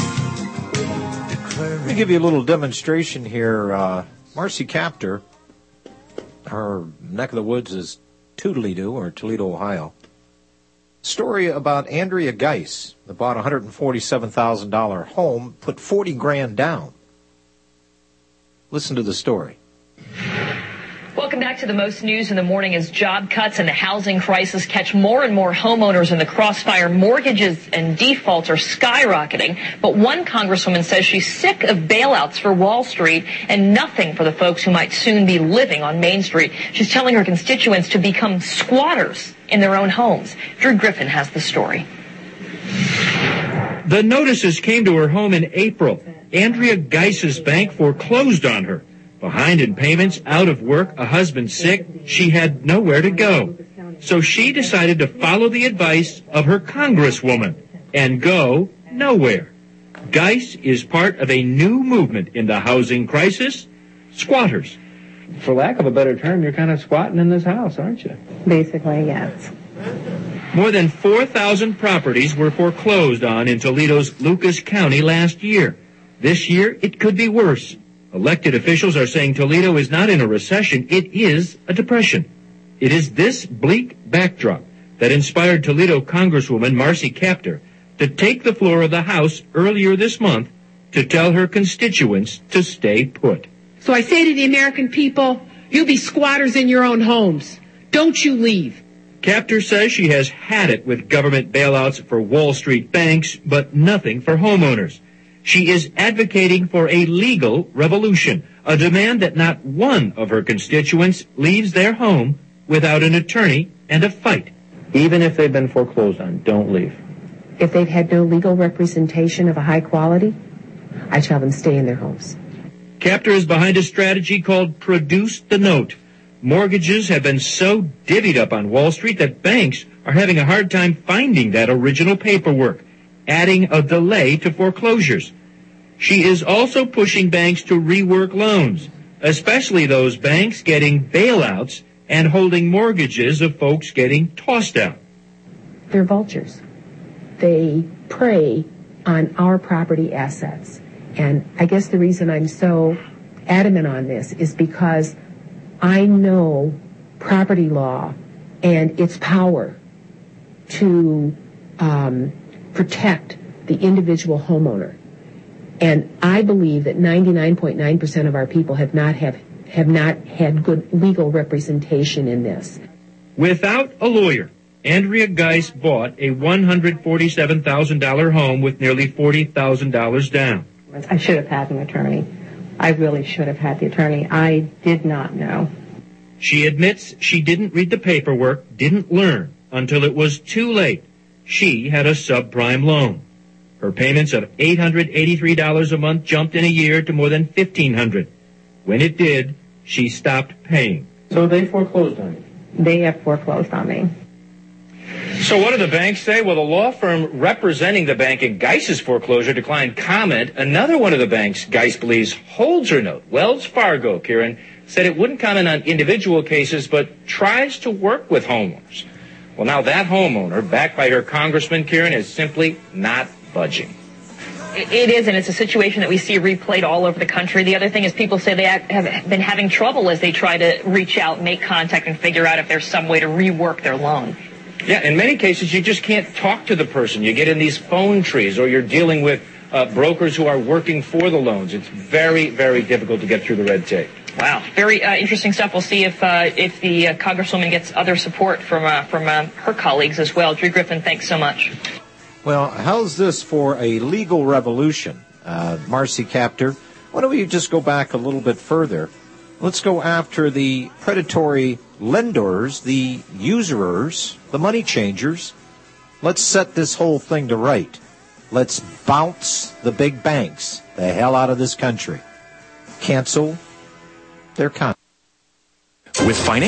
Let me give you a little demonstration here. Marcy Captor, her neck of the woods is Toledo or Toledo, Ohio. Story about Andrea Geis that bought a $147,000 home, put $40,000 down. Listen to the story. Welcome back to the most news in the morning as job cuts and the housing crisis catch more and more homeowners in the crossfire. Mortgages and defaults are skyrocketing. But one congresswoman says she's sick of bailouts for Wall Street and nothing for the folks who might soon be living on Main Street. She's telling her constituents to become squatters in their own homes. Drew Griffin has the story. The notices came to her home in April. Andrea Geis's bank foreclosed on her. Behind in payments, out of work, a husband sick, she had nowhere to go. So she decided to follow the advice of her congresswoman and go nowhere. Geis is part of a new movement in the housing crisis, squatters. For lack of a better term, you're kind of squatting in this house, aren't you? Basically, yes. More than 4,000 properties were foreclosed on in Toledo's Lucas County last year. This year, it could be worse. Elected officials are saying Toledo is not in a recession, it is a depression. It is this bleak backdrop that inspired Toledo Congresswoman Marcy Kaptur to take the floor of the House earlier this month to tell her constituents to stay put. So I say to the American people, you be squatters in your own homes. Don't you leave. Kaptur says she has had it with government bailouts for Wall Street banks, but nothing for homeowners. She is advocating for a legal revolution, a demand that not one of her constituents leaves their home without an attorney and a fight. Even if they've been foreclosed on, don't leave. If they've had no legal representation of a high quality, I tell them stay in their homes. Kaptur is behind a strategy called Produce the Note. Mortgages have been so divvied up on Wall Street that banks are having a hard time finding that original paperwork, adding a delay to foreclosures. She is also pushing banks to rework loans, especially those banks getting bailouts and holding mortgages of folks getting tossed out. They're vultures. They prey on our property assets. And I guess the reason I'm so adamant on this is because I know property law and its power to protect the individual homeowner. And I believe that 99.9% of our people have not had good legal representation in this. Without a lawyer, Andrea Geis bought a $147,000 home with nearly $40,000 down. I should have had an attorney. I really should have had the attorney. I did not know. She admits she didn't read the paperwork, didn't learn until it was too late. She had a subprime loan. Her payments of $883 a month jumped in a year to more than $1,500. When it did, she stopped paying. So they foreclosed on you? They have foreclosed on me. So what do the banks say? Well, the law firm representing the bank in Geis's foreclosure declined comment. Another one of the banks Geis believes holds her note, Wells Fargo, Kieran, said it wouldn't comment on individual cases, but tries to work with homeowners. Well, now that homeowner, backed by her congressman, Kieran, is simply not budging. It is, and it's a situation that we see replayed all over the country. The other thing is people say they have been having trouble as they try to reach out, make contact, and figure out if there's some way to rework their loan. Yeah, in many cases, you just can't talk to the person. You get in these phone trees, or you're dealing with brokers who are working for the loans. It's very, very difficult to get through the red tape. Wow, very interesting stuff. We'll see if the Congresswoman gets other support from her colleagues as well. Drew Griffin, thanks so much. Well, how's this for a legal revolution? Marcy Kaptur, why don't we just go back a little bit further? Let's go after the predatory lenders, the usurers, the money changers. Let's set this whole thing to right. Let's bounce the big banks the hell out of this country. Cancel their contract. With financial